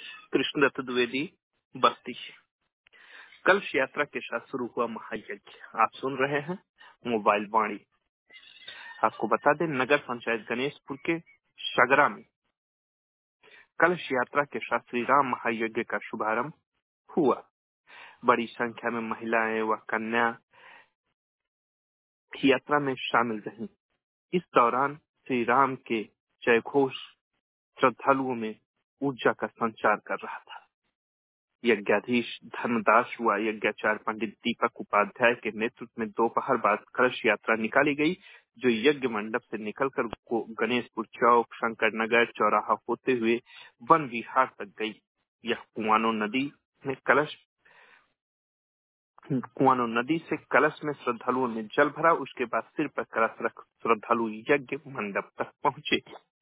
कृष्णदत्त द्विवेदी, बस्ती। कलश यात्रा के साथ शुरू हुआ महायज्ञ। आप सुन रहे हैं मोबाइल वाणी। आपको बता दें, नगर पंचायत गणेशपुर के शगरा में कलश यात्रा के साथ श्री राम महायज्ञ का शुभारंभ हुआ। बड़ी संख्या में महिलाएं व कन्या यात्रा में शामिल रहीं। इस दौरान श्री राम के जयघोष श्रद्धालुओं में ऊर्जा का संचार कर रहा था। यज्ञाधीश धर्मदास व यज्ञाचार्य पंडित दीपक उपाध्याय के नेतृत्व में दोपहर बाद कलश यात्रा निकाली गई, जो यज्ञ मंडप से निकलकर गणेशपुर चौक, शंकर नगर चौराहा होते हुए वन विहार तक गई। यह कुआनो नदी से कलश में श्रद्धालुओं ने जल भरा। उसके बाद सिर पर कलश रख श्रद्धालु यज्ञ मंडप तक पहुंचे।